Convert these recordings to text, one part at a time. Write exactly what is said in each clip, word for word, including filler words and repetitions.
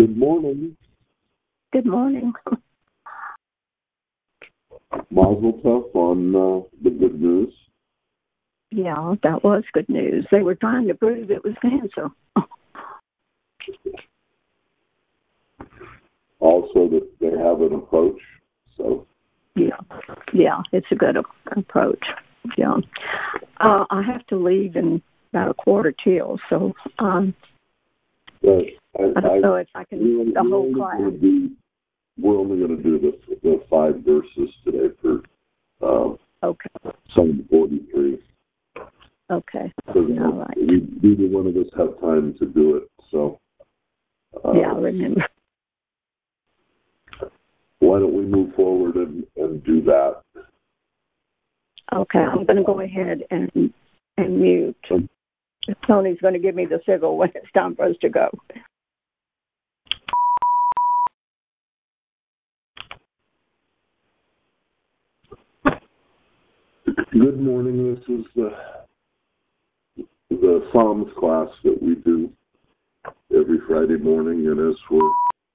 Good morning. Good morning. Mazel tov on uh, the good news. Yeah, that was good news. They were trying to prove it was cancer. Also, that they have an approach. So yeah, yeah, it's a good a- approach. Yeah, uh, I have to leave in about a quarter till, so um, but I, I don't I, know if I can we're, the we're whole only class. going to do we're only going to do the the five verses today for uh, Okay. Psalm forty-three. Okay. Because All right. we, neither one of us have time to do it. So uh, Yeah, I remember. why don't we move forward and, and do that? Okay, I'm going to go ahead and and mute. Tony's going to give me the signal when it's time for us to go. Good morning. This is the the Psalms class that we do every Friday morning, and as we're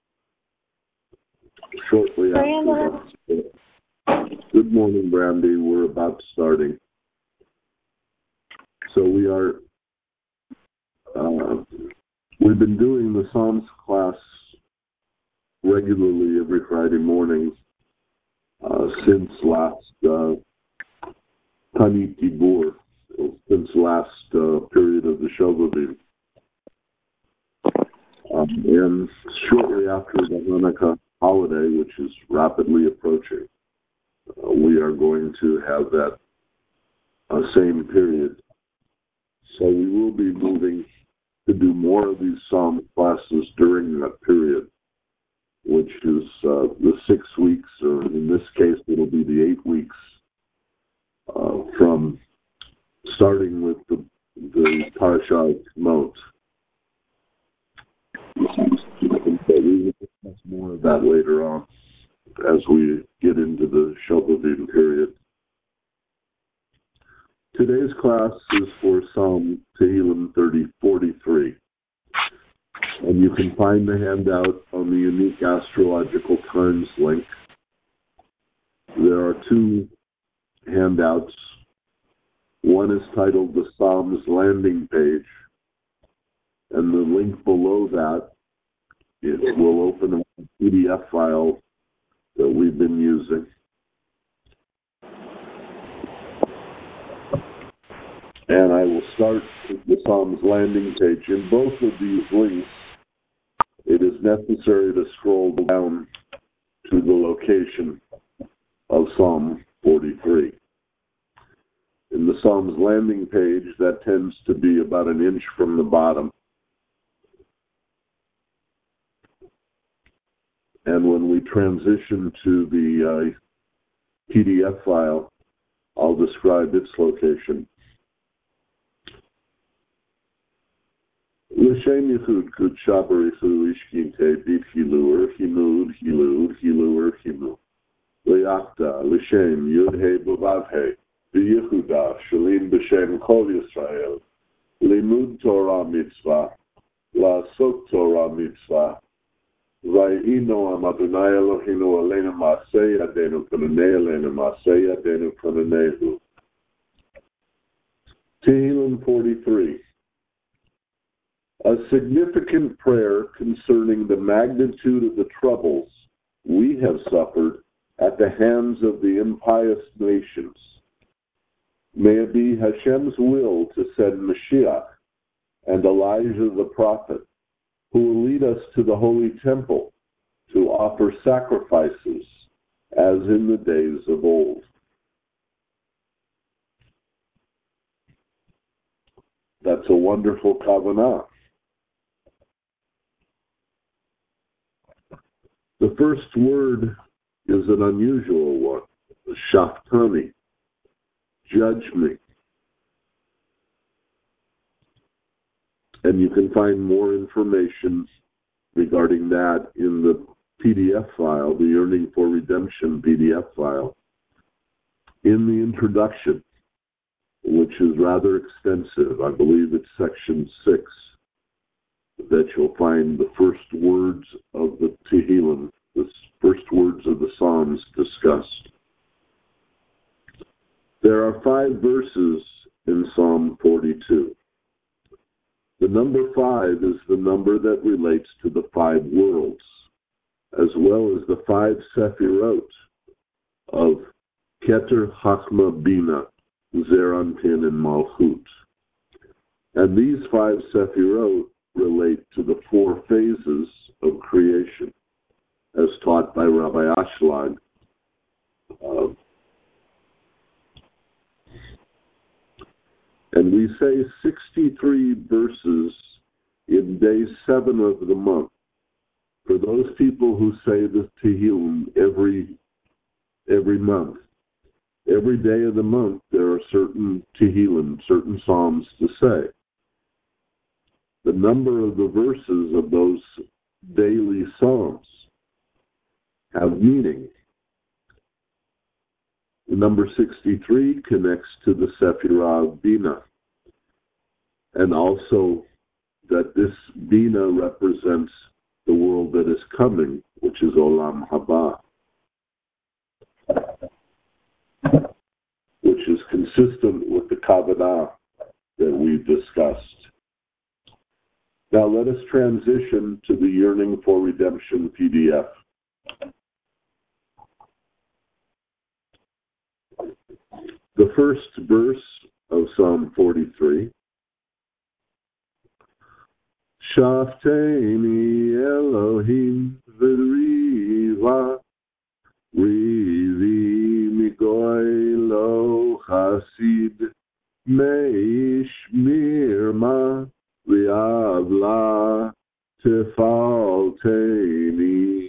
shortly after that, good morning, Brandy. We're about starting. So we are. Uh, we've been doing the Psalms class regularly every Friday morning uh, since last uh, Tanit Tibur, since last uh, period of the Shovavim. Um, and shortly after the Hanukkah holiday, which is rapidly approaching, uh, we are going to have that uh, same period. So we will be moving to do more of these Psalm classes during that period, which is uh, the six weeks, or in this case, it'll be the eight weeks uh, from starting with the, the Parashah Shemot. But we will discuss more of that later on as we get into the Shovavim period. Today's class is for Psalm Tehillim thirty forty-three. And you can find the handout on the Unique Astrological Times link. There are two handouts. One is titled the Psalms Landing Page, and the link below that it will open a P D F file that we've been using. And I will start with the Psalms Landing Page. In both of these links, it is necessary to scroll down to the location of Psalm forty-three. In the Psalms Landing Page, that tends to be about an inch from the bottom. And when we transition to the uh, P D F file, I'll describe its location. L'shem yichud kud shaber yichu ishkinte bit hilur himud hilud hilur himu le'achta l'shem yud he b'vav he v'yichuda shalim b'shem kol Yisrael limud Torah mitzvah la'asok Torah mitzvah v'yino am Adonai Eloheinu aleinu ma'aseh yadenu konanei aleinu ma'aseh yadenu konanehu. Tehillim forty-three. A significant prayer concerning the magnitude of the troubles we have suffered at the hands of the impious nations. May it be Hashem's will to send Mashiach and Elijah the prophet, who will lead us to the holy temple to offer sacrifices as in the days of old. That's a wonderful kavanah. The first word is an unusual one, shaftani, judge me. And you can find more information regarding that in the P D F file, the Yearning for Redemption P D F file, in the introduction, which is rather extensive. I believe it's section six. that you'll find the first words of the Tehillim, the first words of the Psalms discussed. There are five verses in Psalm forty-two. The number five is the number that relates to the five worlds, as well as the five Sephirot of Keter, Chachma, Bina, Zeir Anpin, and Malchut. And these five Sephirot relate to the four phases of creation, as taught by Rabbi Ashlag. Uh, and we say sixty-three verses in day seven of the month. For those people who say the Tehillim every every month, every day of the month there are certain Tehillim, certain Psalms to say. The number of the verses of those daily Psalms have meaning. The number sixty-three connects to the Sephirah of Bina, and also that this Bina represents the world that is coming, which is Olam Haba, which is consistent with the Kavanah that we've discussed. Now let us transition to the Yearning for Redemption P D F. The first verse of Psalm forty-three, Shafteni Elohim v'riva, rivi migoy lo chasid, meish mirma v'avla tefalteni.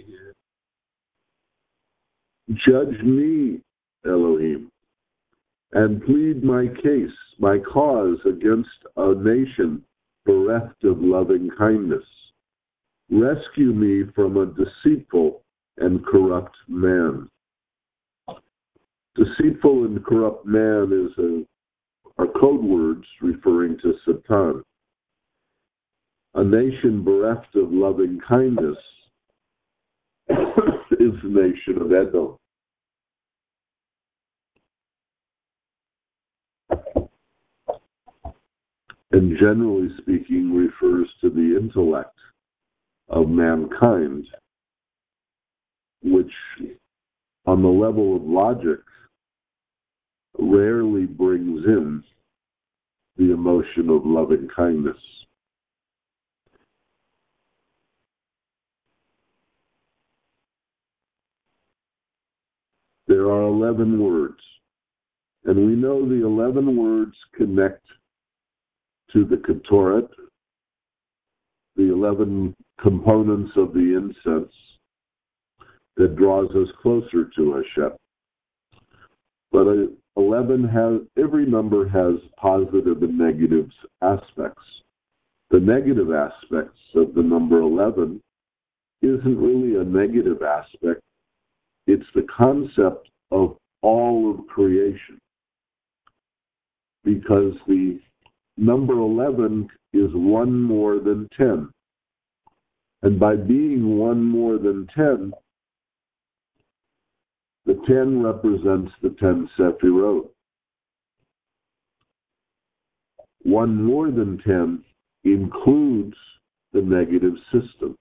Judge me, Elohim, and plead my case, my cause against a nation bereft of loving kindness. Rescue me from a deceitful and corrupt man. Deceitful and corrupt man is a, are code words referring to Satan. A nation bereft of loving kindness is the nation of Edom. And generally speaking, refers to the intellect of mankind, which, on the level of logic, rarely brings in the emotion of loving kindness. There are eleven words, and we know the eleven words connect to the Ketoret, the eleven components of the incense that draws us closer to Hashem. But uh, eleven has, every number has positive and negative aspects. The negative aspects of the number eleven isn't really a negative aspect. It's the concept of all of creation. Because the number eleven is one more than ten. And by being one more than ten, the ten represents the ten Sephirot. One more than ten includes the negative system.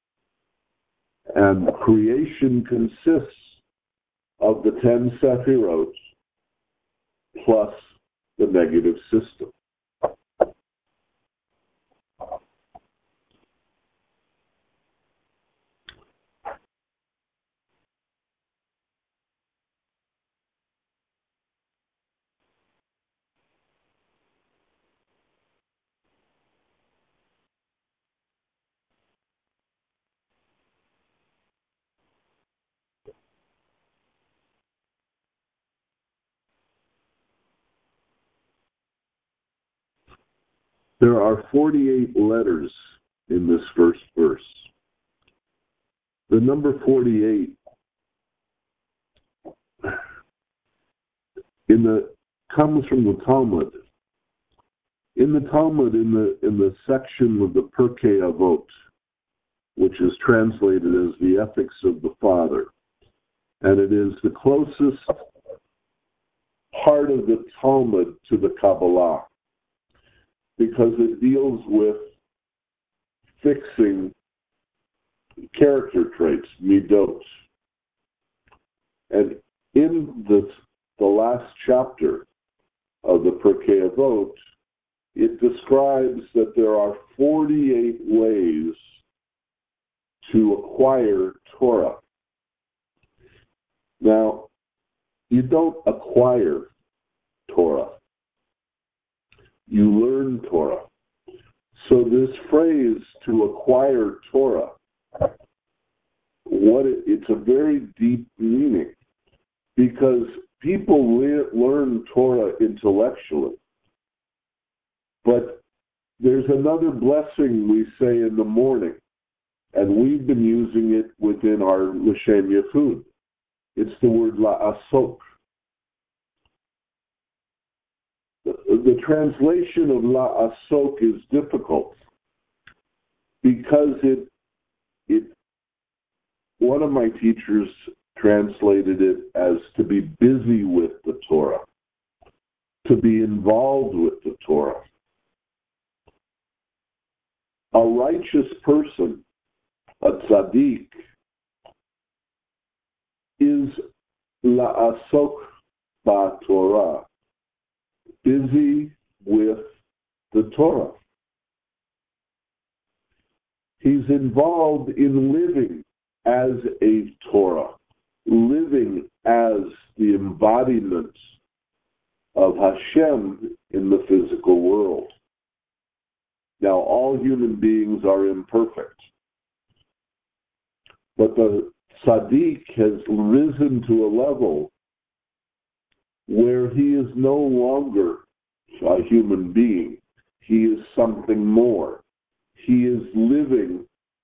And creation consists of the ten Sephirot plus the negative system. There are forty-eight letters in this first verse. The number forty-eight in the comes from the Talmud, In the Talmud, in the in the section of the Pirkei Avot, which is translated as the Ethics of the Father, and it is the closest part of the Talmud to the Kabbalah, because it deals with fixing character traits, midot. And in the, the last chapter of the Pirkei Avot, it describes that there are forty-eight ways to acquire Torah. Now, you don't acquire Torah. You learn Torah. So this phrase, to acquire Torah, what it, it's a very deep meaning, because people le- learn Torah intellectually. But there's another blessing we say in the morning, and we've been using it within our L'Shem Yichud. It's the word la'asok. The, the translation of la'asok is difficult because it, it, one of my teachers translated it as to be busy with the Torah, to be involved with the Torah. A righteous person, a tzaddik, is la'asok ba'Torah, busy with the Torah. He's involved in living as a Torah, living as the embodiment of Hashem in the physical world. Now, all human beings are imperfect, but the tzaddik has risen to a level where he is no longer a human being. He is something more. He is living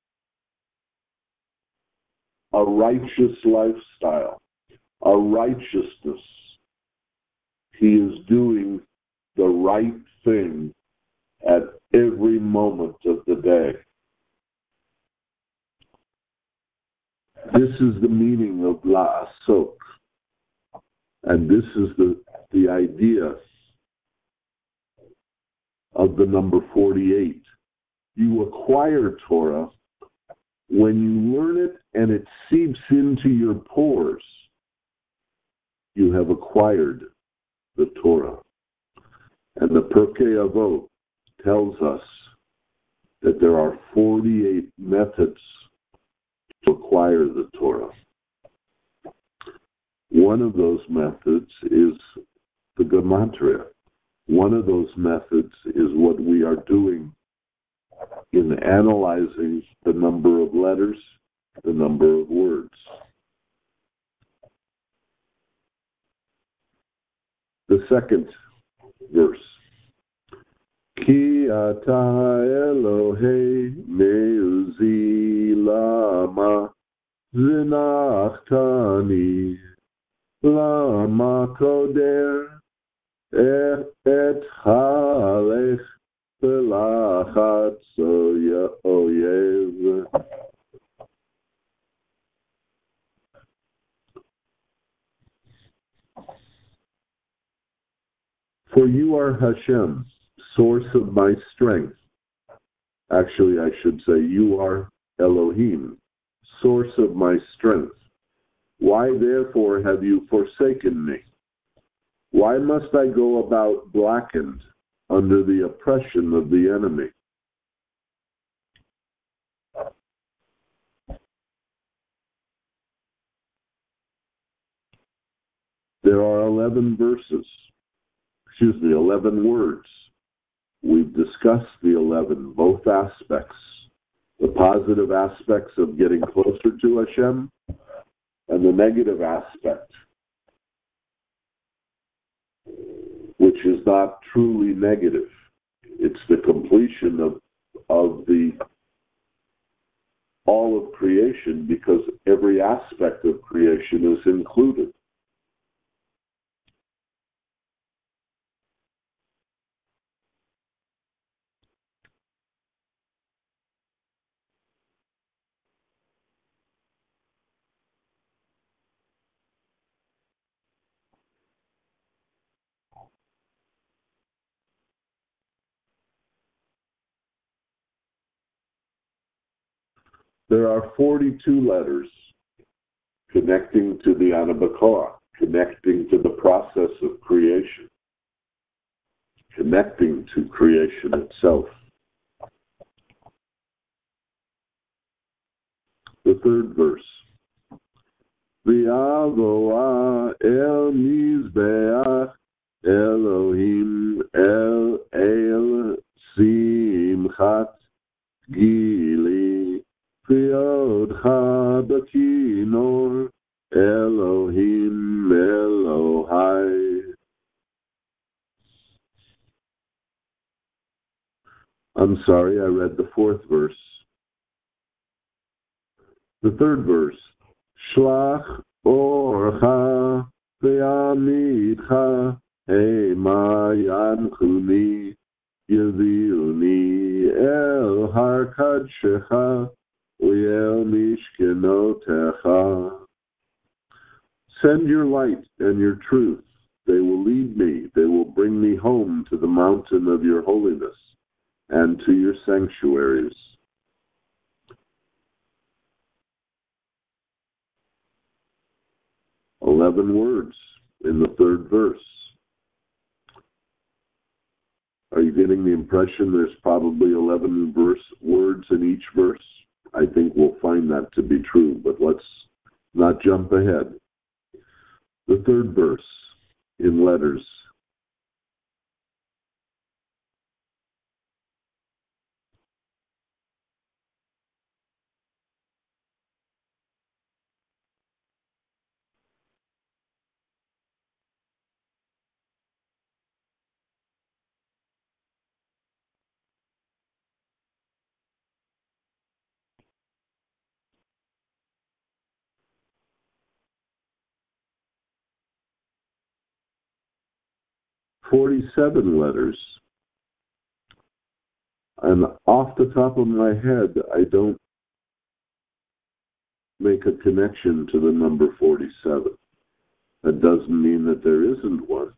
a righteous lifestyle, a righteousness. He is doing the right thing at every moment of the day. This is the meaning of la'asok. And this is the, the idea of the number forty-eight. You acquire Torah when you learn it and it seeps into your pores. You have acquired the Torah. And the Pirkei Avot tells us that there are forty-eight methods to acquire the Torah. One of those methods is the Gematria. One of those methods is what we are doing in analyzing the number of letters, the number of words. The second verse. Ki ata Elohei meuzi lama zinachtani lama koder et halech belachat soya oyev. For you are Hashem, source of my strength. Actually, I should say, you are Elohim, source of my strength. Why therefore have you forsaken me? Why must I go about blackened under the oppression of the enemy? There are eleven verses, excuse me, eleven words. We've discussed the eleven, both aspects, the positive aspects of getting closer to Hashem and the negative aspect, which is not truly negative. It's the completion of, of the all of creation, because every aspect of creation is included. There are forty-two letters connecting to the Anabacoa, connecting to the process of creation, connecting to creation itself. The third verse. V'yavoa el mizbeach Elohim el el simchat gili v'yodcha b'kinor Elohim Elohai. I'm sorry, I read the fourth verse. The third verse. Shlach orcha v'yamidcha hema yanchuni yaviuni el har kadshecha u'el mishkenotecha. Send your light and your truth. They will lead me. They will bring me home to the mountain of your holiness and to your sanctuaries. Eleven words in the third verse. Are you getting the impression there's probably eleven verse words in each verse? I think we'll find that to be true, but let's not jump ahead. The third verse in letters. forty-seven letters. And off the top of my head, I don't make a connection to the number forty-seven. That doesn't mean that there isn't one.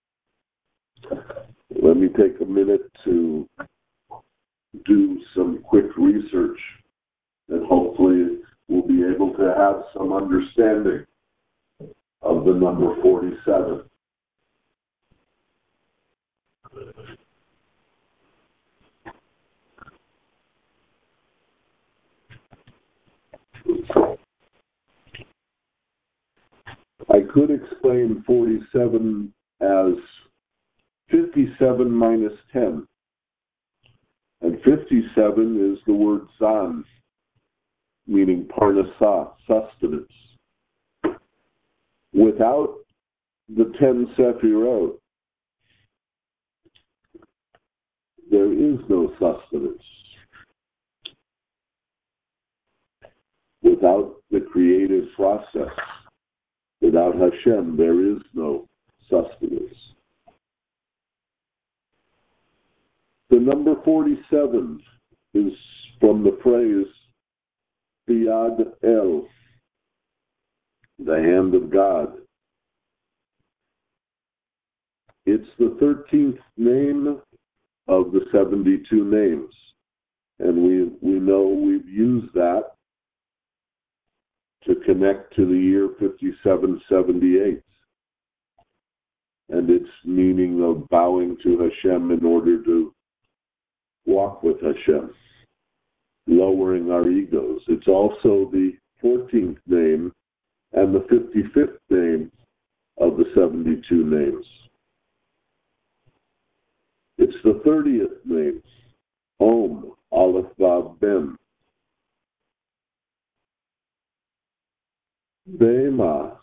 Let me take a minute to do some quick research, and hopefully we'll be able to have some understanding of the number forty-seven. I could explain forty-seven as fifty-seven minus ten. And fifty-seven is the word zan, meaning parnasah, sustenance. Without the ten sephirot, there is no sustenance. Without the creative process, without Hashem, there is no sustenance. The number forty-seven is from the phrase Biyad El, the hand of God. It's the thirteenth name of the seventy-two names. And we we know we've used that to connect to the year fifty-seven seventy-eight. And its meaning of bowing to Hashem in order to walk with Hashem, lowering our egos. It's also the fourteenth name and the fifty-fifth name of the seventy-two names. It's the thirtieth name, Om, Aleph Vav Ben. Bema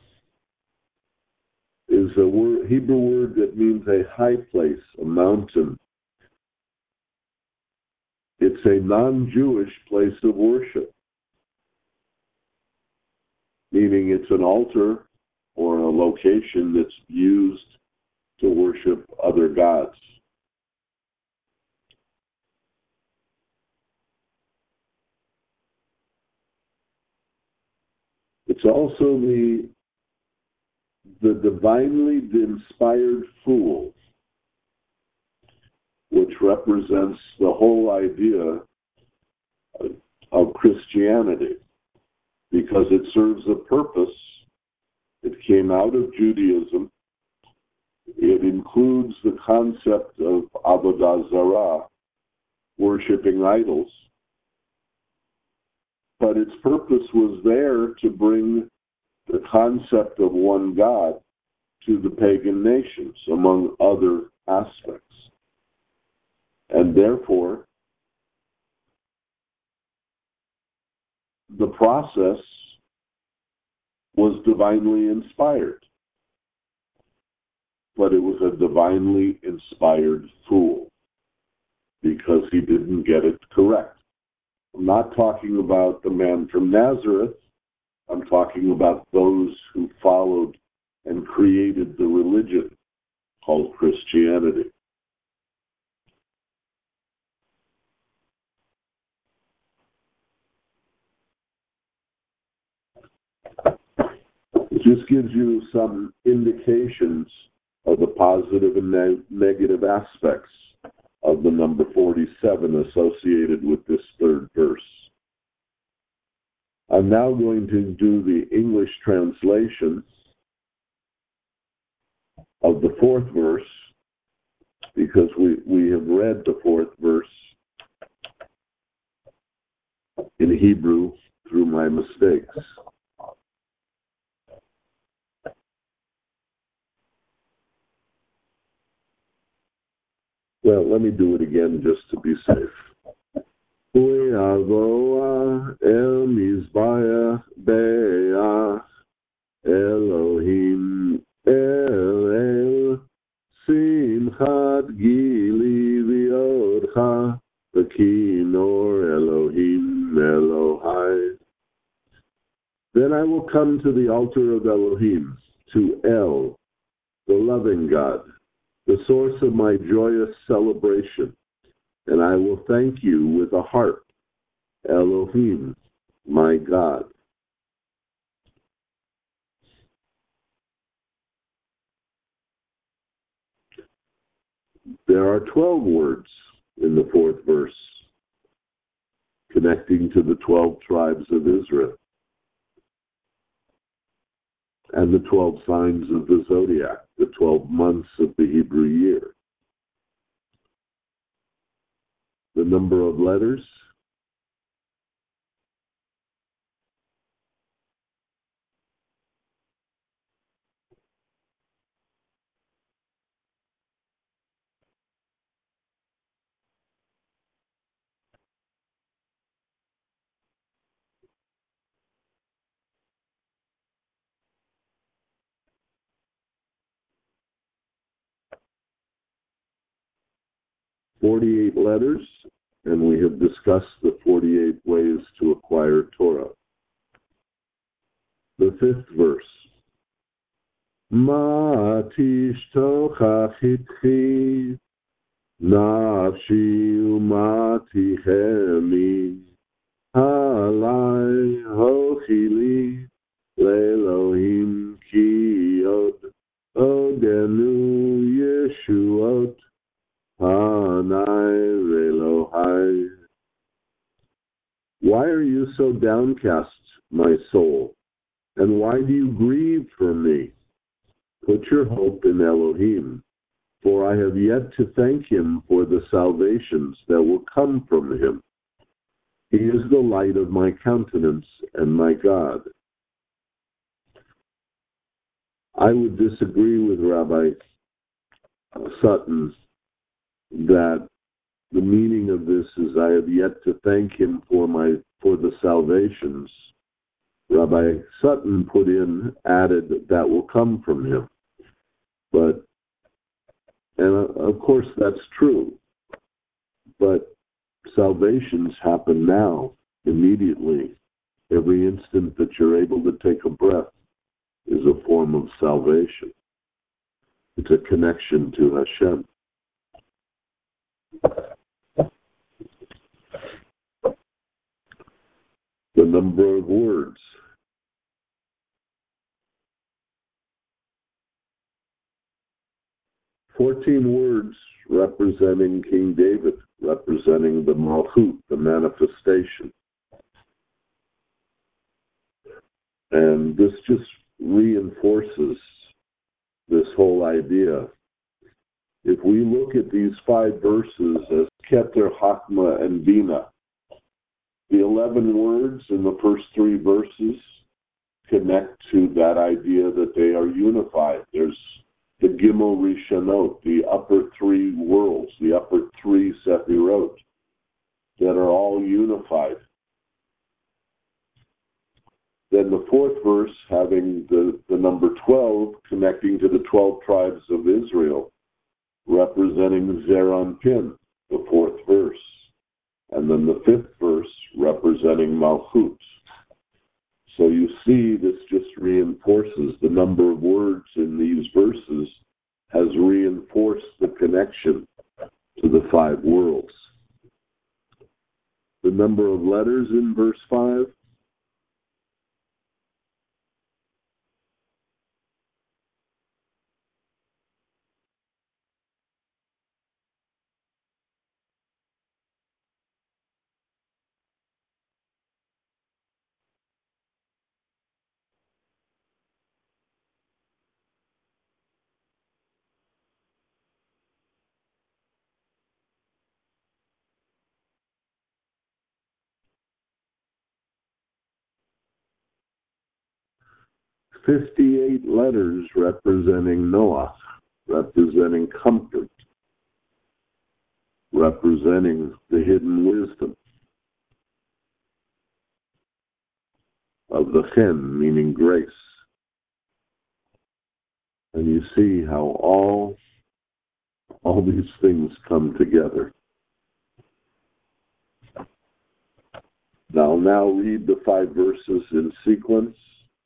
is a word, Hebrew word that means a high place, a mountain. It's a non-Jewish place of worship, meaning it's an altar or a location that's used to worship other gods. It's also the, the divinely inspired fool, which represents the whole idea of Christianity because it serves a purpose. It came out of Judaism. It includes the concept of Avodah Zarah, worshiping idols. But its purpose was there to bring the concept of one God to the pagan nations, among other aspects. And therefore, the process was divinely inspired. But it was a divinely inspired fool because he didn't get it correct. I'm not talking about the man from Nazareth. I'm talking about those who followed and created the religion called Christianity. It just gives you some indications of the positive and ne- negative aspects of the number forty-seven associated with this third verse. I'm now going to do the English translation of the fourth verse because we, we have read the fourth verse in Hebrew through my mistakes. Well, let me do it again just to be safe. U'yavoah el mizbeach be'ach Elohim el el simchat gili v'yodcha v'kinor Elohim Elohai. Then I will come to the altar of Elohim, to El, the loving God, the source of my joyous celebration, and I will thank you with a harp, Elohim, my God. There are twelve words in the fourth verse connecting to the twelve tribes of Israel and the twelve signs of the zodiac, the twelve months of the Hebrew year. The number of letters, forty-eight letters, and we have discussed the forty-eight ways to acquire Torah. The fifth verse. Ma tishtochach itchi nafshi u'ma tichemi halai hochili le'elohim ki od odenu yeshuot hanai ve'elohai. Why are you so downcast, my soul? And why do you grieve for me? Put your hope in Elohim, for I have yet to thank him for the salvations that will come from him. He is the light of my countenance and my God. I would disagree with Rabbi Sutton that the meaning of this is I have yet to thank him for my for the salvations. Rabbi Sutton put in, added, that will come from him. But, and of course that's true, but salvations happen now, immediately. Every instant that you're able to take a breath is a form of salvation. It's a connection to Hashem. The number of words. Fourteen words representing King David, representing the Malchut, the manifestation. And this just reinforces this whole idea. If we look at these five verses as Keter, Chachma, and Bina, the eleven words in the first three verses connect to that idea that they are unified. There's the Gimel Rishonot, the upper three worlds, the upper three Sephirot, that are all unified. Then the fourth verse, having the, the number twelve, connecting to the twelve tribes of Israel, representing Zeranpin, the fourth verse. And then the fifth verse, representing Malchut. So you see, this just reinforces the number of words in these verses has reinforced the connection to the five worlds. The number of letters in verse five, fifty-eight letters representing Noah, representing comfort, representing the hidden wisdom of the Chen, meaning grace. And you see how all, all these things come together. Now, I'll now read the five verses in sequence.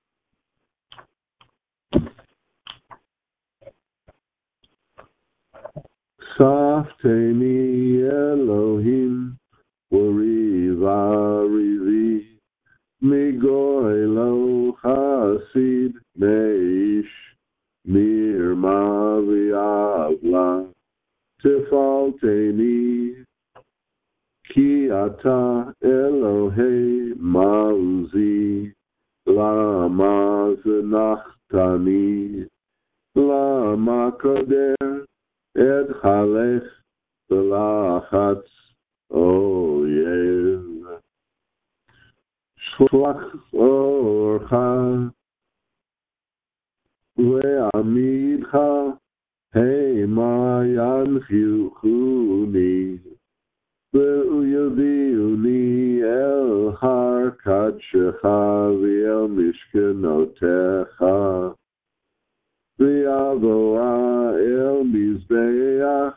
Safteni Elohim Urivari Migoilo Hasid Meish Mirma Viavla Tifalteni Ki Ata Elohe Mauzi Lama Zenachtani Lama Koder Ed Halech Belachatz Oyev Shlach Orcha Ve'amidcha Hema Yanchichuni Ve'uyaviuni El Har Kadshecha Ve'el Mishkenotecha Ve'avoa El Mizbeach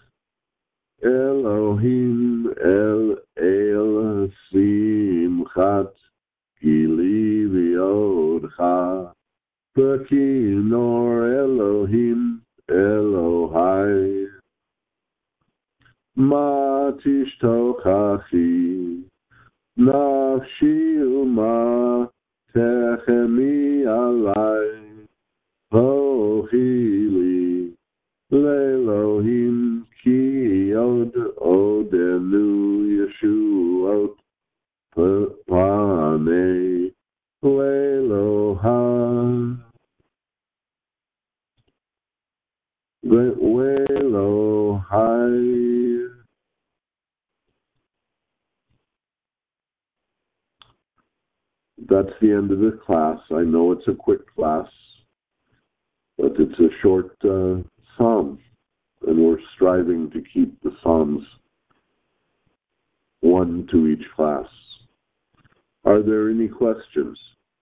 Elohim El El Simchat Gili V'Yodcha V'Kinor Elohim Elohai Ma Tishtochachi Nafshi Uma Techemi Alai Hohili Lelohim Ki Od Odenu Yeshuot Pane Leloha Lelohai. That's the end of the class. I know it's a quick class, but it's a short uh, psalm, and we're striving to keep the psalms one to each class. Are there any questions?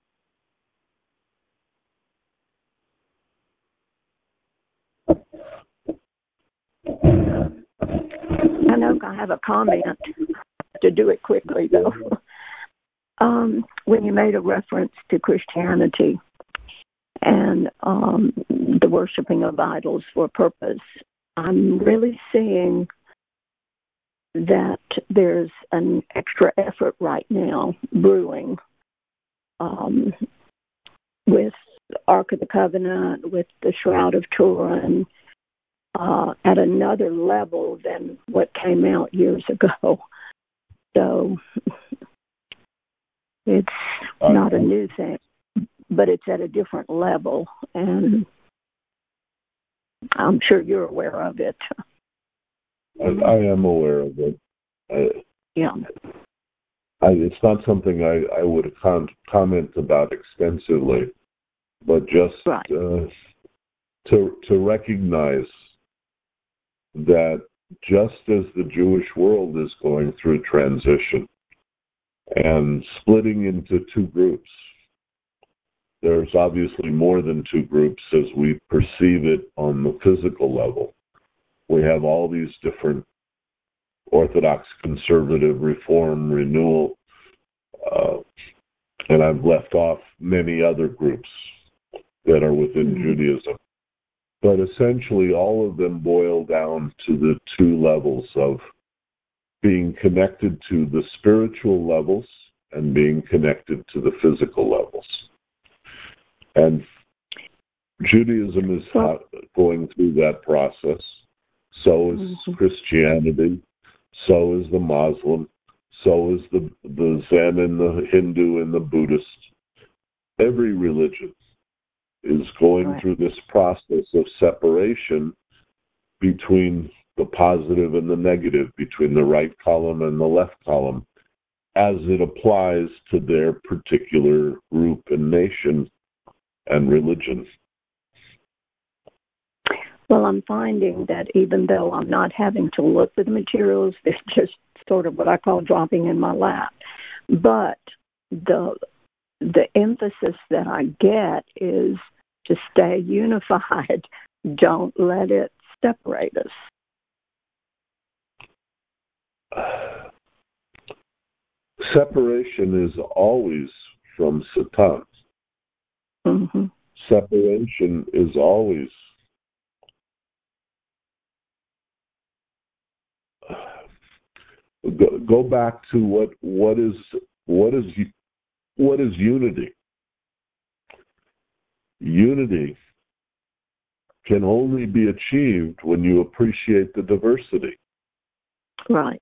I know I have a comment to do it quickly, though. Um, when you made a reference to Christianity and um, the worshiping of idols for a purpose, I'm really seeing that there's an extra effort right now brewing um, with the Ark of the Covenant, with the Shroud of Turin, uh, at another level than what came out years ago. So it's not a new thing. but it's at a different level, and I'm sure you're aware of it. I, I am aware of it. I, yeah. I, it's not something I, I would con- comment about extensively, but just right. uh, to to recognize that just as the Jewish world is going through transition and splitting into two groups, there's obviously more than two groups as we perceive it on the physical level. We have all these different Orthodox, conservative, Reform, Renewal, uh, and I've left off many other groups that are within mm-hmm. Judaism. But essentially, all of them boil down to the two levels of being connected to the spiritual levels and being connected to the physical levels. And Judaism is well, going through that process. So is mm-hmm. Christianity. So is the Muslim. So is the, the Zen and the Hindu and the Buddhist. Every religion is going right. through this process of separation between the positive and the negative, between the right column and the left column, as it applies to their particular group and nation and religion. Well, I'm finding that even though I'm not having to look for the materials, they're just sort of what I call dropping in my lap. But the the emphasis that I get is to stay unified. Don't let it separate us. Separation is always from Satan. Mm-hmm. Separation is always go, go back to what what is what is what is unity? Unity can only be achieved when you appreciate the diversity. Right.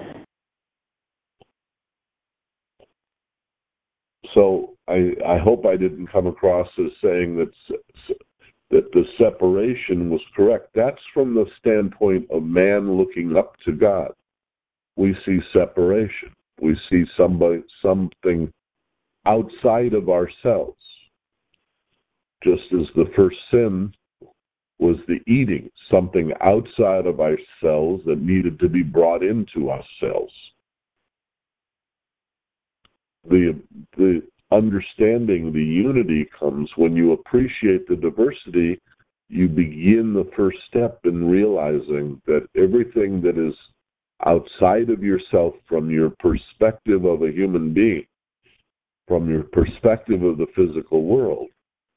So I, I hope I didn't come across as saying that that the separation was correct. That's from the standpoint of man looking up to God. We see separation. We see somebody something outside of ourselves. Just as the first sin was the eating, something outside of ourselves that needed to be brought into ourselves. The the understanding, the unity comes when you appreciate the diversity. You begin the first step in realizing that everything that is outside of yourself, from your perspective of a human being, from your perspective of the physical world,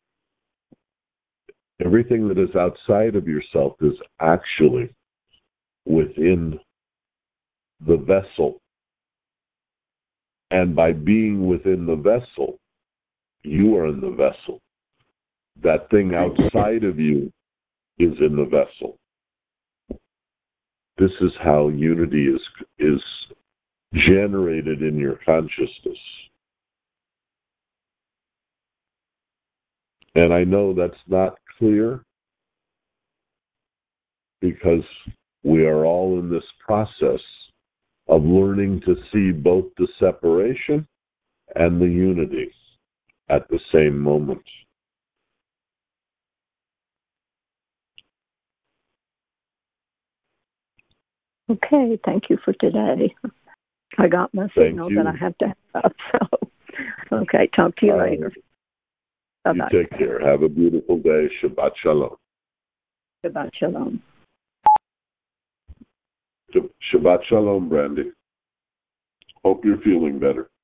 everything that is outside of yourself is actually within the vessel. And by being within the vessel, you are in the vessel. That thing outside of you is in the vessel. This is how unity is is generated in your consciousness. And I know that's not clear because we are all in this process of learning to see both the separation and the unity at the same moment. Okay, thank you for today. I got my signal that I have to have, so okay, talk to you uh, later. Bye-bye. You take care. Have a beautiful day. Shabbat Shalom. Shabbat Shalom. Shabbat Shalom, Brandy. Hope you're feeling better.